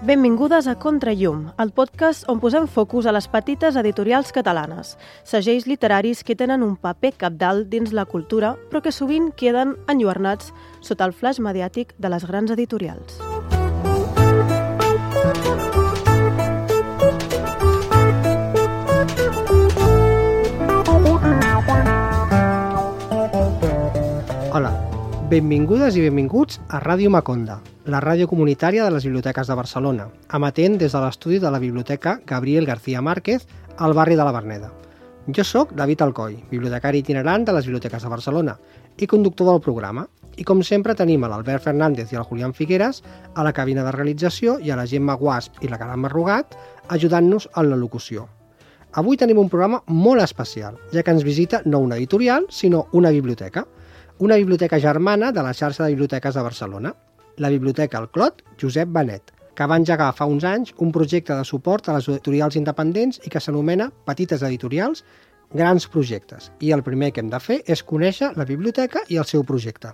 Benvingudes a Contrallum, el podcast on posem focus a les petites editorials catalanes, segells literaris que tenen un paper cabdal dins la cultura, però que sovint queden enlluernats sota el flaix mediàtic de les grans editorials. Hola, benvingudes i benvinguts a Ràdio Maconda, la ràdio comunitària de les biblioteques de Barcelona, emetent des de l'estudi de la Biblioteca Gabriel García Márquez al barri de la Verneda. Jo sóc David Alcoi, bibliotecari itinerant de les biblioteques de Barcelona i conductor del programa. I com sempre tenim a l'Albert Fernández i al Julián Figueras a la cabina de realització i a la Gemma Guasp i la Carme Rugat ajudant-nos en la locució. Avui tenim un programa molt especial, ja que ens visita no una editorial, sinó una biblioteca germana de la xarxa de biblioteques de Barcelona, la Biblioteca El Clot Josep Benet, que va engegar fa uns anys un projecte de suport a les editorials independents i que s'anomena Petites Editorials, Grans Projectes. I el primer que hem de fer és conèixer la biblioteca i el seu projecte.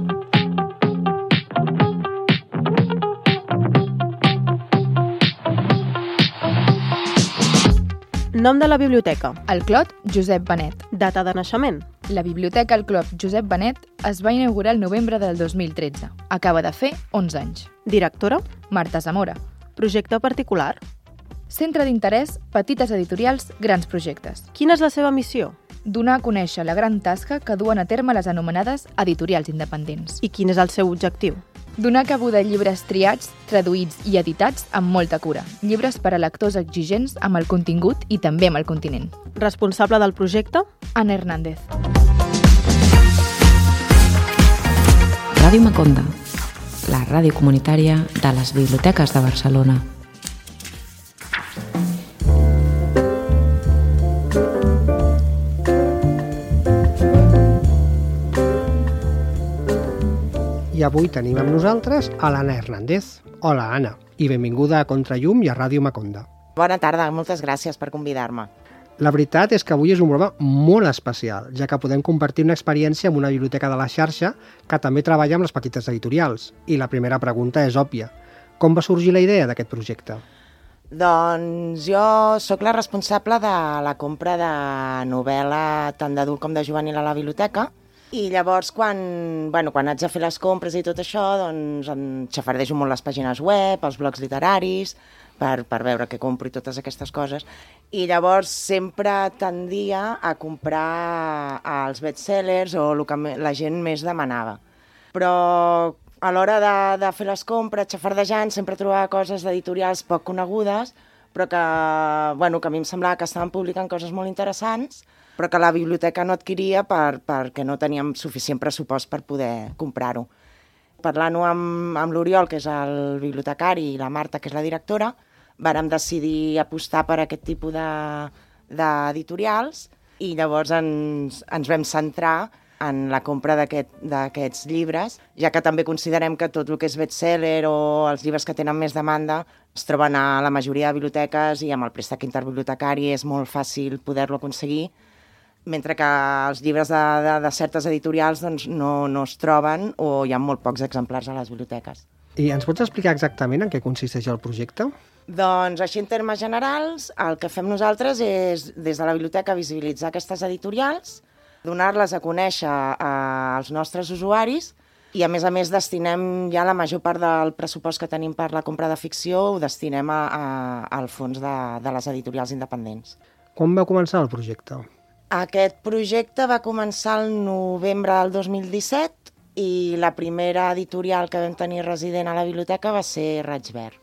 Nom de la biblioteca. El Clot Josep Benet. Data de naixement. La Biblioteca El Clot Josep Benet es va inaugurar el novembre del 2013. Acaba de fer 11 anys. Directora. Marta Zamora. Projecte particular. Centre d'interès, petites editorials, grans projectes. Quina és la seva missió? Donar a conèixer la gran tasca que duen a terme les anomenades editorials independents. I quin és el seu objectiu? Donar cabuda a llibres triats, traduïts i editats amb molta cura. Llibres per a lectors exigents amb el contingut i també amb el continent. Responsable del projecte? Ana Hernández. Ràdio Maconda, la ràdio comunitària de les biblioteques de Barcelona. I avui tenim amb nosaltres a l'Anna Hernández. Hola, Anna, i benvinguda a Contrallum i a Ràdio Maconda. Bona tarda, moltes gràcies per convidar-me. La veritat és que avui és un programa molt especial, ja que podem compartir una experiència amb una biblioteca de la xarxa que també treballa amb les petites editorials. I la primera pregunta és òbvia. Com va sorgir la idea d'aquest projecte? Doncs jo sóc la responsable de la compra de novel·la tant d'adult com de juvenil a la biblioteca. I llavors, quan haig de fer les compres i tot això, doncs em xafardejo molt les pàgines web, els blogs literaris, per veure què compro i totes aquestes coses. I llavors sempre tendia a comprar els bestsellers o el que la gent més demanava. Però a l'hora de fer les compres, xafardejant, sempre trobava coses d'editorials poc conegudes, però que a mi em semblava que estaven publicant coses molt interessants, però que la biblioteca no adquiria perquè no teníem suficient pressupost per poder comprar-ho. Parlant-ho amb l'Oriol, que és el bibliotecari, i la Marta, que és la directora, vàrem decidir apostar per aquest tipus d'editorials i llavors ens vam centrar en la compra d'aquests llibres, ja que també considerem que tot el que és bestseller o els llibres que tenen més demanda es troben a la majoria de biblioteques i amb el préstec interbibliotecari és molt fàcil poder-lo aconseguir, mentre que els llibres de certes editorials doncs, no es troben o hi ha molt pocs exemplars a les biblioteques. I ens pots explicar exactament en què consisteix el projecte? Doncs així en termes generals, el que fem nosaltres és, des de la biblioteca, visibilitzar aquestes editorials, donar-les a conèixer als nostres usuaris i, a més, destinem ja la major part del pressupost que tenim per la compra de ficció, ho destinem al fons de les editorials independents. Quan va començar el projecte? Aquest projecte va començar el novembre del 2017 i la primera editorial que vam tenir resident a la biblioteca va ser Raig Verd.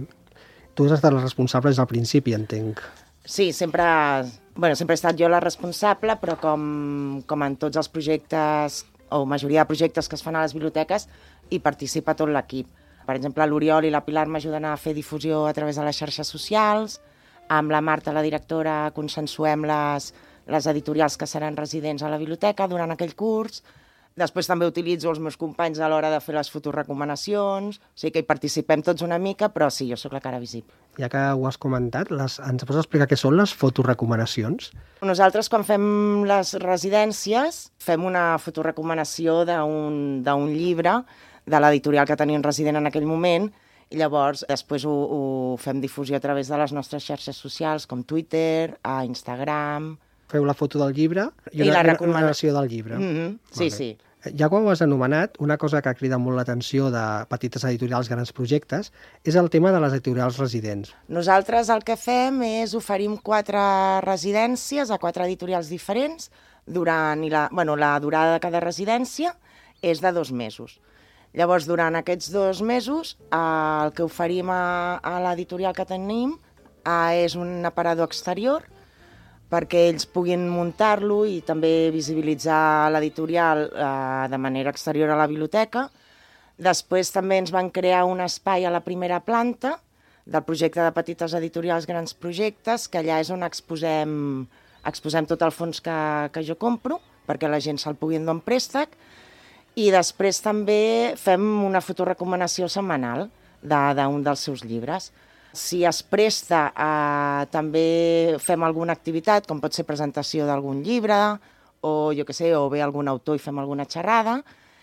Tu has estat la responsable des del principi, entenc. Sí, sempre he estat jo la responsable, però com en tots els projectes, o majoria de projectes que es fan a les biblioteques, hi participa tot l'equip. Per exemple, l'Oriol i la Pilar m'ajuden a fer difusió a través de les xarxes socials, amb la Marta, la directora, consensuem les editorials que seran residents a la biblioteca durant aquell curs. Després també utilitzo els meus companys a l'hora de fer les fotorecomanacions, o sigui que hi participem tots una mica, però sí, jo sóc la cara visible. Ja que ho has comentat, ens pots explicar què són les fotorecomanacions? Nosaltres, quan fem les residències, fem una fotorecomanació d'un llibre de l'editorial que tenim resident en aquell moment i llavors després ho fem difusió a través de les nostres xarxes socials, com Twitter, a Instagram. Feu la foto del llibre i I la una recomana- narració del llibre. Sí, Vale. sí. Ja quan ho has anomenat, una cosa que crida molt l'atenció de petites editorials, grans projectes, és el tema de les editorials residents. Nosaltres el que fem és oferim 4 residències a 4 editorials diferents la durada de cada residència és de 2 mesos. Llavors, durant aquests 2 mesos, el que oferim a l'editorial que tenim és un aparador exterior perquè ells puguin muntar-lo i també visibilitzar l'editorial de manera exterior a la biblioteca. Després també ens van crear un espai a la primera planta del projecte de petites editorials grans projectes, que allà és on exposem tot el fons que jo compro, perquè la gent se'l pugui endur en préstec, i després també fem una fotorecomanació setmanal d'un dels seus llibres. Si es presta, també fem alguna activitat, com pot ser presentació d'algun llibre, o jo què sé, o ve algun autor i fem alguna xerrada.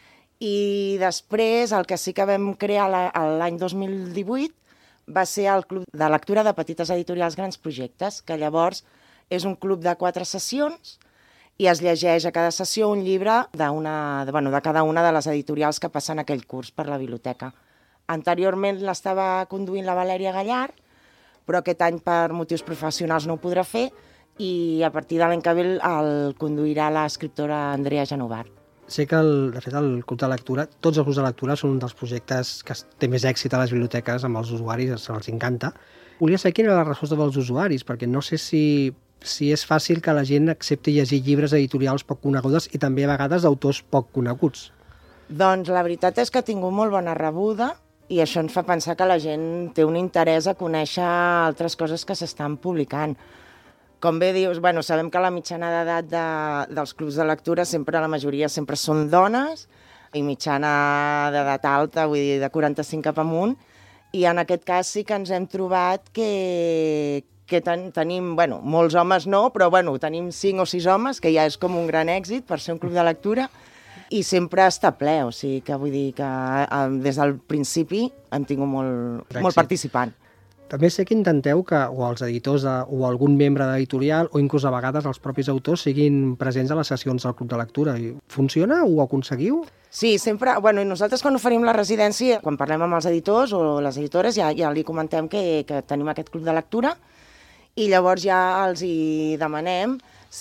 I després, el que sí que vam crear l'any 2018 va ser el Club de Lectura de Petites Editorials Grans Projectes, que llavors és un club de 4 sessions i es llegeix a cada sessió un llibre de cada una de les editorials que passen aquell curs per la biblioteca. Anteriorment l'estava conduint la Valèria Gallard, però aquest any per motius professionals no ho podrà fer i a partir de l'any que ve el conduirà l'escriptora Andrea Genovar. Sé que, de fet, el Club de Lectura, tots els clubs de lectura són un dels projectes que té més èxit a les biblioteques amb els usuaris, se'ls encanta. Volia saber quina era la resposta dels usuaris, perquè no sé si és fàcil que la gent accepti llegir llibres editorials poc conegudes i també a vegades d'autors poc coneguts. Doncs la veritat és que ha tingut molt bona rebuda i això ens fa pensar que la gent té un interès a conèixer altres coses que s'estan publicant. Com bé dius, sabem que la mitjana d'edat dels clubs de lectura la majoria sempre són dones i mitjana d'edat alta, vull dir, de 45 cap amunt, i en aquest cas sí que ens hem trobat que tenim, molts homes no, però tenim 5 o 6 homes, que ja és com un gran èxit per ser un club de lectura, i sempre està ple, o sigui que vull dir que des del principi hem tingut molt participant. També sé que intenteu que o els editors o algun membre d'editorial o inclús a vegades els propis autors siguin presents a les sessions del Club de Lectura. Funciona? Ho aconseguiu? Sí, sempre. I nosaltres quan oferim la residència, quan parlem amb els editors o les editores, ja li comentem que tenim aquest Club de Lectura i llavors ja els hi demanem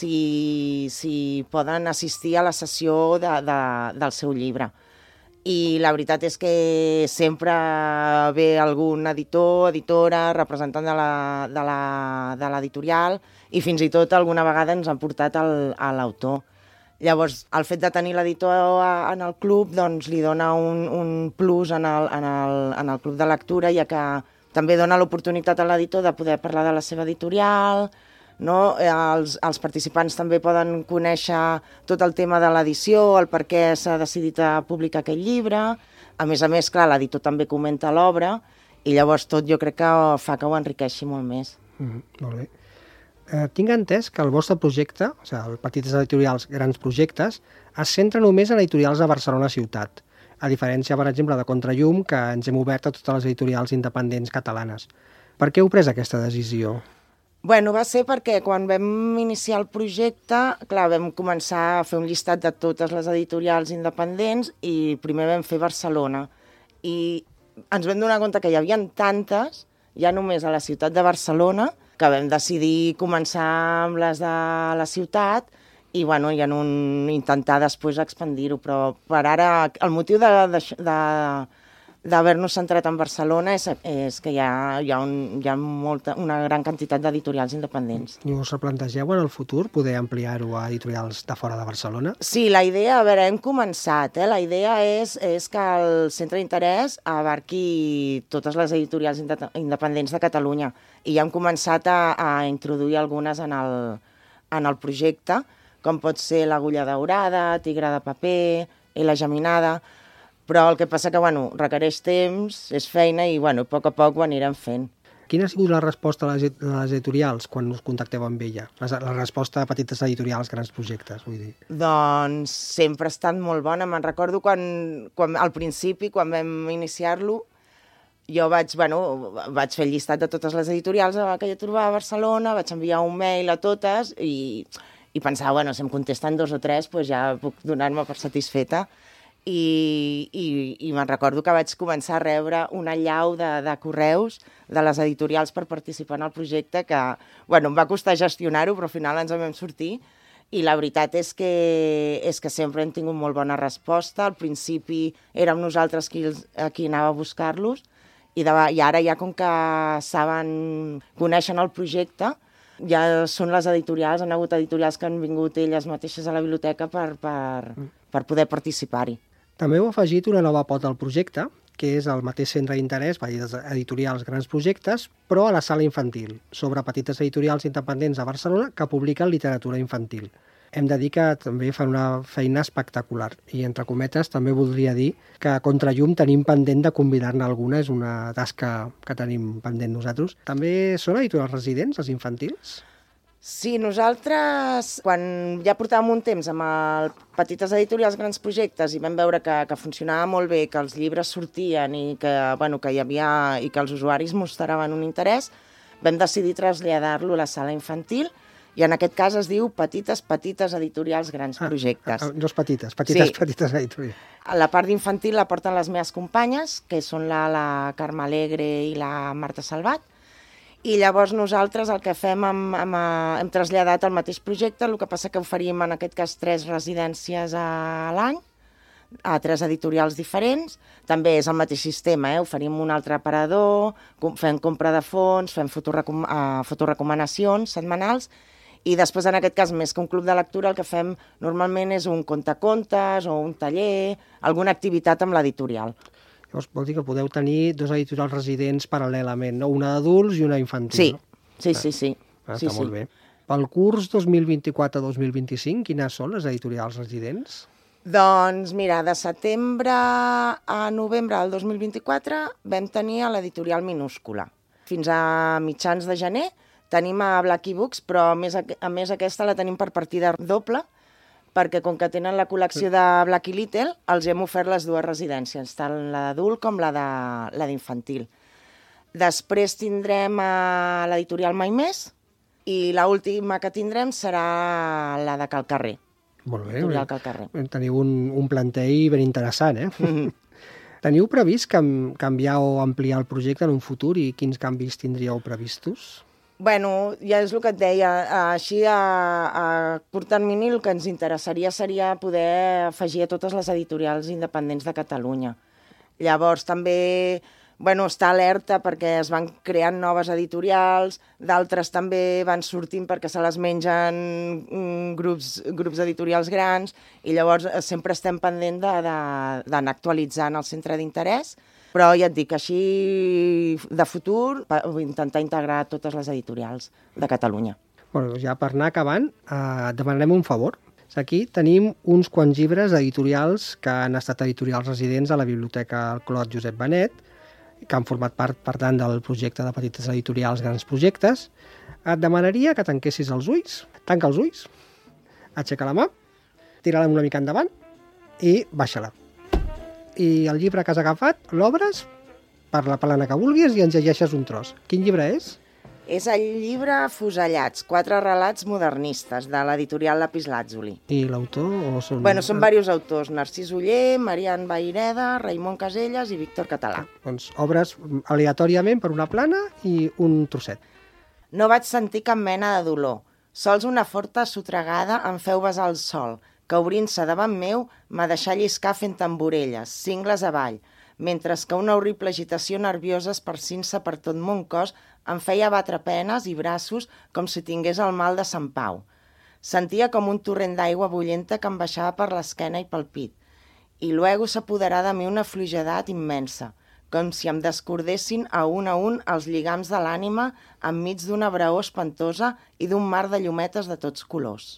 si poden assistir a la sessió del seu llibre. I la veritat és que sempre ve algun editor, editora, representant de l'editorial i fins i tot alguna vegada ens han portat a l'autor. Llavors, el fet de tenir l'editor en el club doncs, li dona un plus en el club de lectura, ja que també dona l'oportunitat a l'editor de poder parlar de la seva editorial, no? Els participants també poden conèixer tot el tema de l'edició, el per què s'ha decidit a publicar aquest llibre. A més, clar, l'editor també comenta l'obra i llavors tot jo crec que fa que ho enriqueixi molt més. Molt bé. Tinc entès que el vostre projecte, o sigui, el Petites Editorials Grans Projectes, es centra només en editorials de Barcelona ciutat, a diferència, per exemple, de Contrallum, que ens hem obert a totes les editorials independents catalanes. Per què heu pres aquesta decisió? Va ser perquè quan vam iniciar el projecte, clar, vam començar a fer un llistat de totes les editorials independents i primer vam fer Barcelona. I ens vam donar compte que hi havia tantes, ja només a la ciutat de Barcelona, que vam decidir començar amb les de la ciutat i ja intentar després expandir-ho. Però per ara el motiu d'haver-nos centrat en Barcelona és que hi ha una gran quantitat d'editorials independents. I us replantegeu en el futur poder ampliar-ho a editorials de fora de Barcelona? Sí, la idea, hem començat. La idea és que el centre d'interès abarqui totes les editorials independents de Catalunya i ja hem començat a introduir algunes en el projecte, com pot ser l'Agulla Daurada, Tigre de Paper, La Geminada. Però el que passa que, requereix temps, és feina i, a poc ho anirem fent. Quina ha sigut la resposta de les editorials quan us contacteu amb ella? La resposta a petites editorials, grans projectes, vull dir. Doncs sempre ha estat molt bona. Me'n recordo quan al principi, quan vam iniciar-lo, jo vaig fer el llistat de totes les editorials que jo trobava a Barcelona, vaig enviar un mail a totes i pensava, bueno, si em contesten 2 o 3, doncs ja puc donar-me per satisfeta. I me'n recordo que vaig començar a rebre una allau de correus de les editorials per participar en el projecte que, bueno, em va costar gestionar-ho, però al final ens en vam sortir. I la veritat és que sempre hem tingut molt bona resposta. Al principi érem nosaltres qui anava a buscar-los i ara ja com que coneixen el projecte, ja són les editorials, han hagut editorials que han vingut elles mateixes a la biblioteca per poder participar-hi. També heu afegit una nova pota al projecte, que és el mateix centre d'interès, editorials grans projectes, però a la sala infantil, sobre petites editorials independents a Barcelona que publiquen literatura infantil. Hem de dir que també fan una feina espectacular i, entre cometes, també voldria dir que a Contrallum tenim pendent de convidar-ne alguna, és una tasca que tenim pendent nosaltres. També són editorials residents, els infantils? Sí, nosaltres, quan ja portàvem un temps amb petites editorials, grans projectes, i vam veure que funcionava molt bé, que els llibres sortien i que hi havia i que els usuaris mostraven un interès, vam decidir traslladar-lo a la sala infantil, i en aquest cas es diu petites editorials, grans projectes. No és petites editorials. A la part d'infantil la porten les meves companyes, que són la Carme Alegre i la Marta Salvat, i llavors nosaltres el que fem, hem traslladat el mateix projecte, el que passa que oferim en aquest cas 3 residències a l'any, a 3 editorials diferents. També és el mateix sistema, oferim un altre aparador, fem compra de fons, fem fotorecomanacions setmanals, i després en aquest cas, més que un club de lectura, el que fem normalment és un contacontes o un taller, alguna activitat amb l'editorial. Llavors vol dir que podeu tenir 2 editorials residents paral·lelament, no? Una d'adults i una infantil. Sí, no? sí. Està molt bé. Pel curs 2024-2025, quines són les editorials residents? Doncs mira, de setembre a novembre del 2024 vam tenir a l'editorial Minúscula. Fins a mitjans de gener tenim a Blacky Books, però a més aquesta la tenim per partida doble, perquè com que tenen la col·lecció de Blacky Little, els hem ofert les 2 residències, tant la d'adult com la d'infantil. Després tindrem a l'editorial Mai Més, i l'última que tindrem serà la de Cal Carrer. Molt bé. Cal Carrer. Teniu un plantell ben interessant, Teniu previst canviar o ampliar el projecte en un futur i quins canvis tindríeu previstos? Bueno, ja és el que et deia, així a curt termini el que ens interessaria seria poder afegir a totes les editorials independents de Catalunya. Llavors també està alerta perquè es van creant noves editorials, d'altres també van sortint perquè se les mengen grups editorials grans, i llavors sempre estem pendent d'anar actualitzant el centre d'interès. Però ja et dic, així de futur, intentar integrar totes les editorials de Catalunya. Bueno, ja per anar acabant, et demanarem un favor. Aquí tenim uns quants llibres editorials que han estat editorials residents a la Biblioteca Clot Josep Benet, que han format part, per tant, del projecte de petites editorials grans projectes. Et demanaria que tanquessis els ulls, tanca els ulls, aixeca la mà, tira-la una mica endavant i baixa-la. I el llibre que has agafat, l'obres per la plana que vulguis i ens llegeixes un tros. Quin llibre és? És el llibre Fusellats, 4 relats modernistes, de l'editorial Lapislàtzuli. I l'autor? Són diversos autors, Narcís Oller, Marian Vaireda, Raimon Caselles i Víctor Català. Doncs obres aleatòriament per una plana i un trosset. No vaig sentir cap mena de dolor, sols una forta sotregada em feu besar el sol, que obrint-se davant meu m'ha deixat lliscar fent tamborelles, cingles avall, mentre que una horrible agitació nerviosa esparcint-se per tot mon cos em feia batre penes i braços com si tingués el mal de Sant Pau. Sentia com un torrent d'aigua bullenta que em baixava per l'esquena i pel pit, i luego s'apoderà de mi una fluixedat immensa, com si em descordessin a un els lligams de l'ànima enmig d'una braor espantosa i d'un mar de llumetes de tots colors.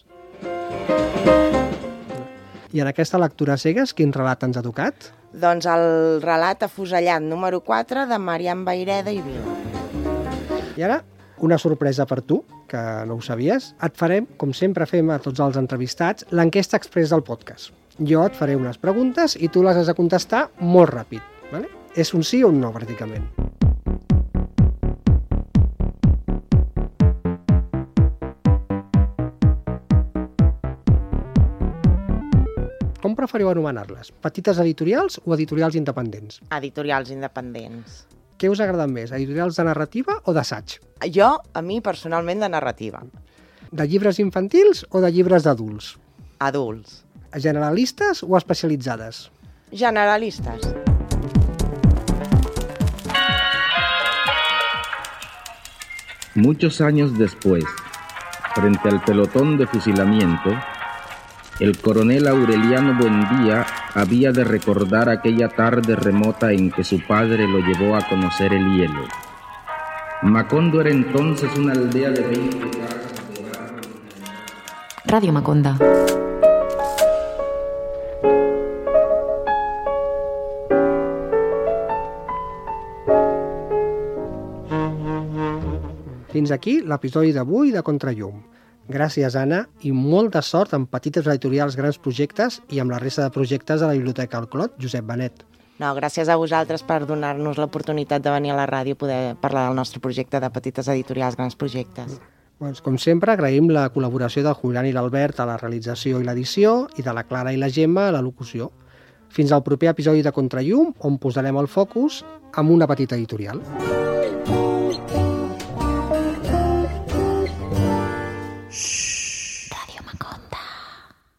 I en aquesta lectura cegues, quin relat ens ha tocat? Doncs el relat Afusellat número 4 de Marian Vaireda i Vila. I ara, una sorpresa per tu, que no ho sabies. Et farem, com sempre fem a tots els entrevistats, l'enquesta express del podcast. Jo et faré unes preguntes i tu les has de contestar molt ràpid. Vale? És un sí o un no, pràcticament. Com preferiu anomenar-les? Petites editorials o editorials independents? Editorials independents. Què us agrada més, editorials de narrativa o d'assaig? Jo, a mi, personalment, de narrativa. De llibres infantils o de llibres d'adults? Adults. Generalistes o especialitzades? Generalistes. Muchos años después, frente al pelotón de fusilamiento, el coronel Aureliano Buendía había de recordar aquella tarde remota en que su padre lo llevó a conocer el hielo. Macondo era entonces una aldea de 20 casas de barro. Radio Maconda. Fins aquí l'episodi d'avui de Contrallum. Gràcies, Anna, i molta sort amb petites editorials, grans projectes i amb la resta de projectes de la Biblioteca El Clot, Josep Benet. No, gràcies a vosaltres per donar-nos l'oportunitat de venir a la ràdio i poder parlar del nostre projecte de petites editorials, grans projectes. Doncs, com sempre, agraïm la col·laboració del Julián i l'Albert a la realització i l'edició i de la Clara i la Gemma a la locució. Fins al proper episodi de Contrallum, on posarem el focus en una petita editorial.